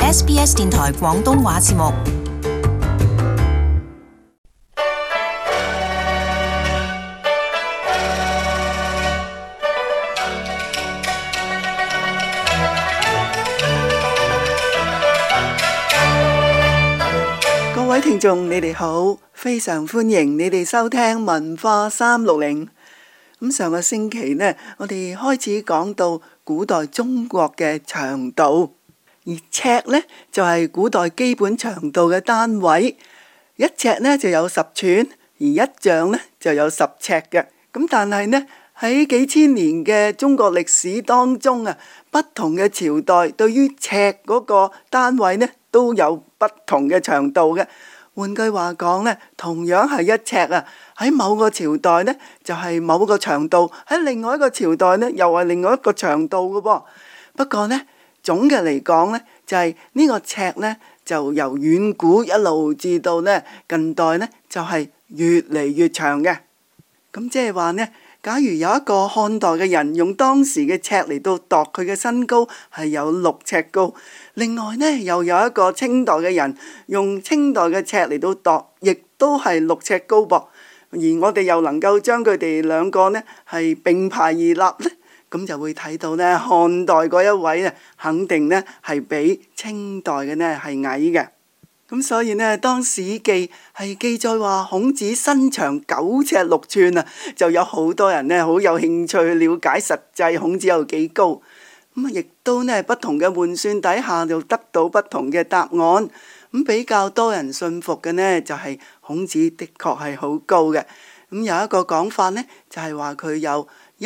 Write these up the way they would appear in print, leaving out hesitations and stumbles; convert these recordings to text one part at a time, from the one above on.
SBS 電台廣東話節目。 各位聽眾，你哋好，非常歡迎你哋收聽文化360。咁上個星期呢，我哋開始講到古代中國嘅長度，而尺呢就係古代基本長度嘅單位，一尺呢就有10寸，而一丈呢就有10尺嘅。咁但係呢，喺幾千年嘅中國歷史當中啊，不同嘅朝代對於尺嗰個單位呢都有不同嘅長度嘅。換句話講呢，同樣係一尺啊，喺某個朝代呢就係某個長度，喺另外一個朝代呢又係另外一個長度嘅噃。不過呢，總嘅嚟講呢，就係呢個尺呢就由遠古一路至到呢近代呢就係越嚟越長嘅。咁即係話呢，假如有一個漢代嘅人用當時嘅尺嚟到度佢嘅身高係有6尺高，另外呢又有一個清代嘅人用清代嘅尺嚟到度，亦都係6尺高噃。而我哋又能夠將佢哋兩個呢係並排而立呢，咁就會睇到呢漢代嗰一位呢肯定呢係比清代嘅呢係矮嘅。咁所以呢，當《史記》係記載話孔子身長9尺6寸啊，就有好多人呢好有興趣去了解實際孔子有幾高。咁亦都呢不同嘅換算底下就得到不同嘅答案。咁比較多人信服嘅呢，就係孔子的確係好高嘅。咁有一個講法呢，就係話佢有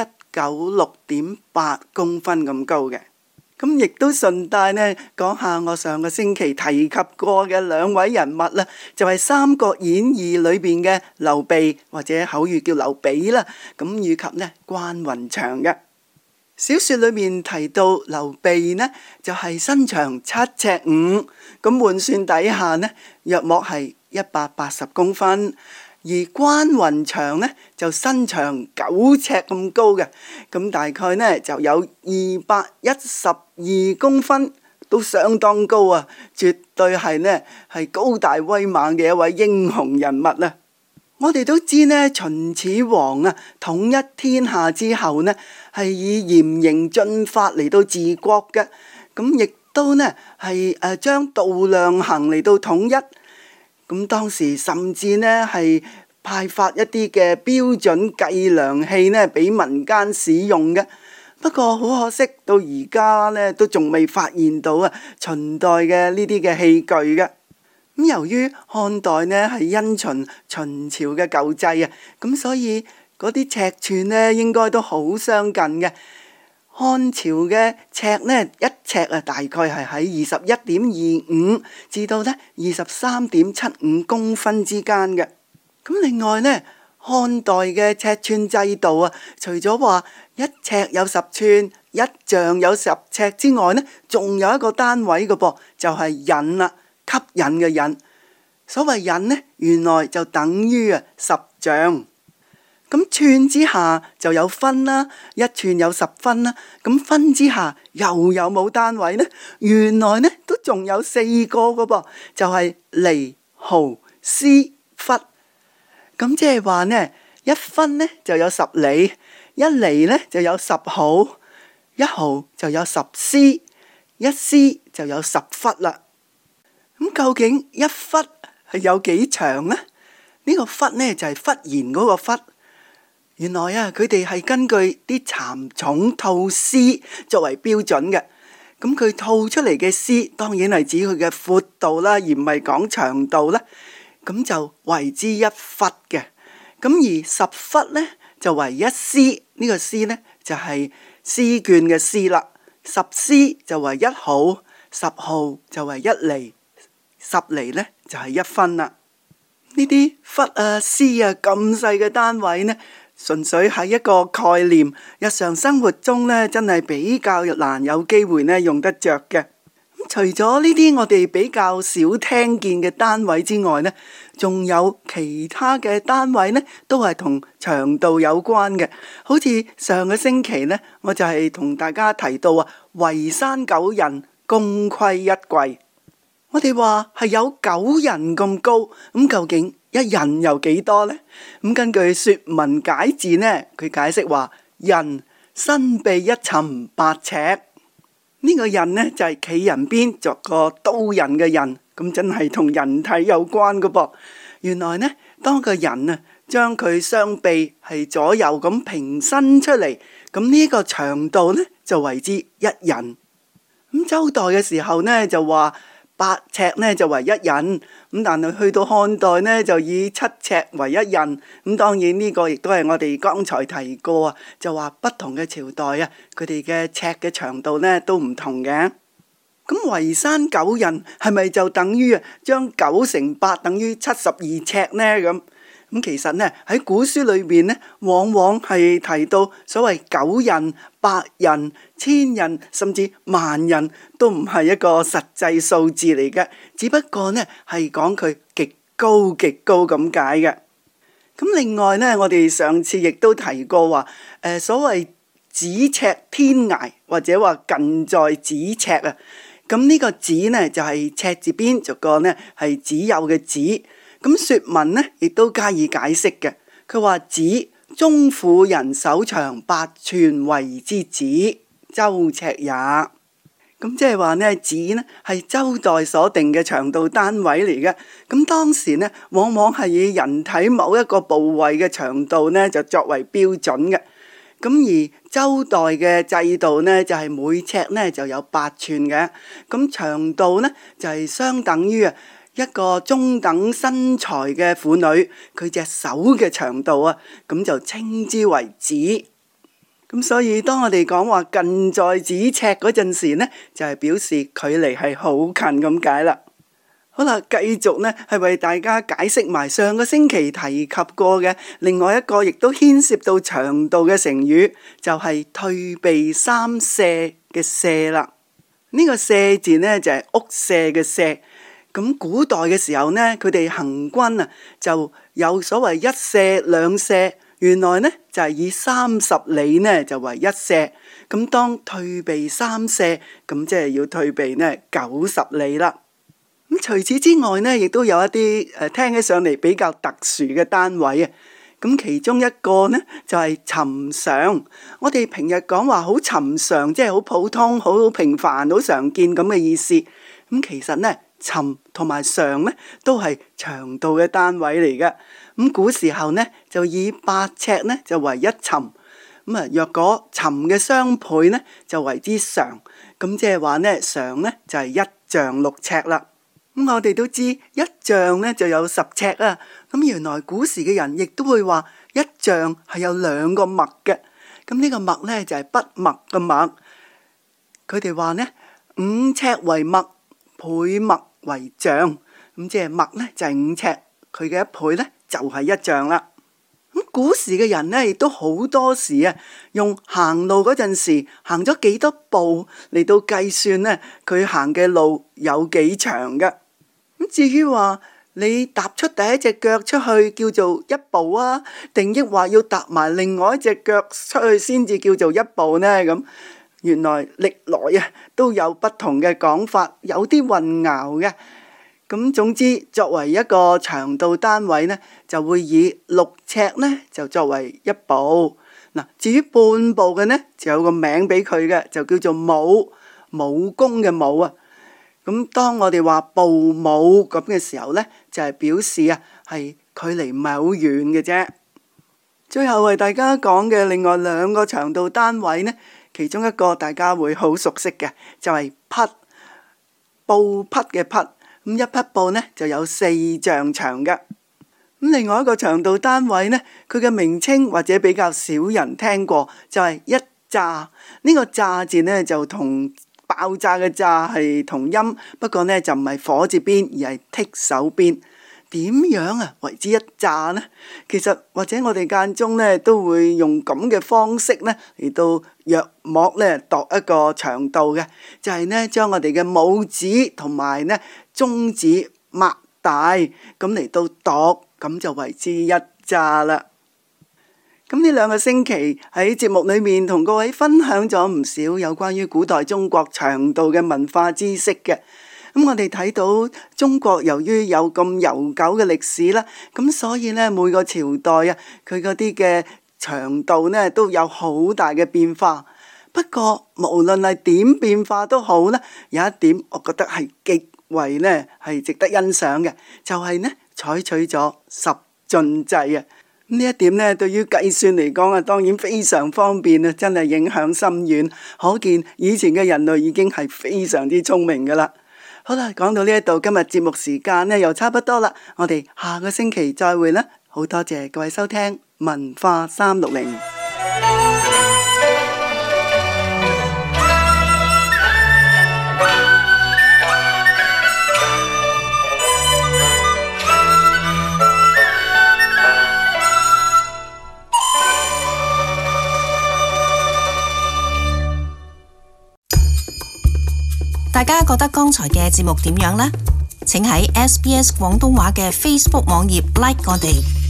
196.8公分咁高嘅。咁亦都順帶呢講下我上個星期提及過嘅兩位人物啦，就係《三國演義》裏邊嘅劉備，或者口語叫劉備啦，咁以及呢關雲長嘅。小說裏面提到劉備呢就係身長7尺5，咁換算底下呢約莫係180公分。而關雲長呢就身長9尺咁高嘅，咁大概呢就有212公分，都相當高啊！絕對係呢係高大威猛嘅一位英雄人物啊！我哋都知呢，秦始皇啊統一天下之後呢，係以嚴刑峻法嚟到治國嘅，咁亦都呢係將度量衡嚟到統一。咁當時甚至呢係派發一啲嘅標準計量器呢俾民間使用嘅。不過好可惜，到而家呢都仲未發現到啊秦代嘅呢啲嘅器具嘅。咁由於漢代呢係因循秦朝嘅舊制啊，咁所以嗰啲尺寸呢應該都好相近嘅。漢朝嘅尺呢，一尺啊大概係喺21.25至到呢23.75公分之間嘅。咁另外呢，漢代嘅尺寸制度啊，除咗話一尺有10寸，一丈有10尺之外呢，仲有一個單位嘅噃，就係引啦，吸引嘅引。所謂引呢，原來就等於10丈。咁寸之下就有分啦，一寸有10分啦。咁分之下又有冇單位呢？原來呢都仲有4個嘅噃，就係厘、毫、絲、忽。咁即係話呢，一分呢就有10厘，一厘呢就有10毫，一毫就有10絲，一絲就有10忽啦。咁究竟一忽係有幾長呢？呢個忽呢就係忽然嗰個忽。原來啊，佢哋係根據啲蠶蟲吐絲作為標準嘅。咁佢吐出嚟嘅絲當然係指佢嘅闊度啦，而唔係講長度啦。咁就為之一忽嘅。咁而10忽呢就為一絲，呢個絲呢就係絲絹嘅絲啦。10絲就為一毫，10毫就為一厘，10厘呢就係1分啦。呢啲忽啊絲啊咁細嘅單位呢，純粹係一個概念，日常生活中呢真係比較難有機會呢用得着嘅。除咗呢啲我哋比較少聽見嘅單位之外呢，仲有其他嘅單位呢都係同長度有關嘅。好似上個星期呢，我就係同大家提到圍山9人，功虧一簣。 我哋話係有9人咁高，咁究竟一人有幾多呢？咁根據《說文解字》呢，佢解釋話人身臂一尋8尺，呢個人呢就係企人邊作個刀人嘅人，咁真係同人體有關噶噃。原來呢，當個人啊將佢雙臂係左右咁平伸出嚟，咁呢個長度呢就為之一人。咁周代嘅時候呢就話8尺呢就為一人，咁但係去到漢代呢就以7尺為一人。咁當然呢個亦都係我哋剛才提過啊，就話不同嘅朝代啊，佢哋嘅尺嘅長度呢都唔同嘅。咁圍山9人係咪就等於將9乘8等於72尺呢？咁其實呢喺古書裏邊呢，往往係提到所謂9人、8人、1000人，甚至萬人，都唔係一個實際數字嚟嘅，只不過呢係講佢極高極高咁解嘅。咁另外呢，我哋上次亦都提過話，所謂咫尺天涯或者話近在咫尺啊。咁呢個咫呢就係赤字邊逐個呢係只有嘅咫。咁說文呢亦都加以解釋嘅，佢話咫中婦人手長8寸謂之咫，周尺也。咁即係話呢，咫呢係周代所定嘅長度單位嚟嘅。咁當時呢，往往係以人體某一個部位嘅長度呢就作為標準嘅。咁而周代嘅制度呢，就係每尺呢就有8寸嘅。咁長度呢就係相等於一個中等身材嘅婦女佢隻手嘅長度啊，咁就稱之為咫。咁所以當我哋講話近在咫尺嗰陣時呢，就係表示距離係好近咁解啦。好啦，繼續呢係為大家解釋埋上個星期提及過嘅另外一個亦都牽涉到長度嘅成語，就係退避三舍嘅舍啦。呢個舍字呢就係屋舍嘅舍。咁古代嘅時候呢，佢哋行軍啊就有所謂1舍2舍，原來呢就係以30里呢就為1舍。咁當退避3舍，咁即係要退避呢90里啦。咁除此之外呢，亦都有一啲聽起上嚟比較特殊嘅單位啊。咁其中一個呢就係尋常。我哋平日講話好尋常，即係好普通、好平凡、好常見咁嘅意思。咁其實呢，尋同埋常呢都係長度嘅單位嚟嘅。咁古時候呢就以8尺呢就為一尋。咁若果尋嘅雙倍呢就為之常。咁即係話呢，常呢就係1丈6尺啦。咁我哋都知1丈呢就有10尺啊。咁原來古時嘅人亦都會話1丈係有2個墨嘅。咁呢個墨呢就係筆墨嘅墨。佢哋話呢5尺為墨，倍墨為丈。咁即係墨呢就係5尺，佢嘅1倍呢就係1丈啦。咁古時嘅人呢亦都好多時啊，用行路嗰陣時行咗幾多步嚟到計算呢佢行嘅路有幾長嘅。咁至於話你踏出第一隻腳出去叫做1步啊，定抑或要踏埋另外一隻腳出去先至叫做1步呢？咁原來歷來啊都有不同嘅講法，有啲混淆嘅。咁總之作為一個長度單位呢，就會以6尺呢就作為1步。嗱，至於半步嘅呢，就有個名俾佢嘅，就叫做武，武功嘅武啊。咁當我哋話步武咁嘅時候呢，就係表示啊係距離唔係好遠嘅啫。最後為大家講嘅另外2個長度單位呢，其中一個大家會好熟悉嘅，就係匹，布匹嘅匹。咁1匹布呢就有4丈長嘅。咁另外一個長度單位呢，佢嘅名稱或者比較少人聽過，就係一炸。呢個炸字呢就同爆炸嘅炸係同音，不過呢就唔係火字邊，而係剔手邊。點樣啊為之一炸呢？其實或者我哋間中呢都會用咁嘅方式呢嚟到約莫呢度一個長度嘅，就係呢將我哋嘅拇指同埋呢中指擘大咁嚟到度，咁就為之一炸啦。咁呢2個星期喺節目裏面同各位分享咗唔少有關於古代中國長度嘅文化知識嘅。 咁我哋睇到中國由於有咁悠久嘅歷史啦，咁所以呢，每個朝代啊，佢嗰啲嘅長度呢都有好大嘅變化。不過無論係點變化都好呢，有一點我覺得係極為呢係值得欣賞嘅，就係呢採取咗十進制啊。呢一點呢，對於計算嚟講啊，當然非常方便啊，真係影響深遠。可見以前嘅人類已經係非常之聰明噶啦。好啦，講到呢一度，今日節目時間呢又差不多啦，我哋下個星期再會啦。好多謝各位收聽文化360。 大家覺得剛才嘅節目點樣呢？請喺SBS 廣東話嘅 Facebook 網頁 like 我哋。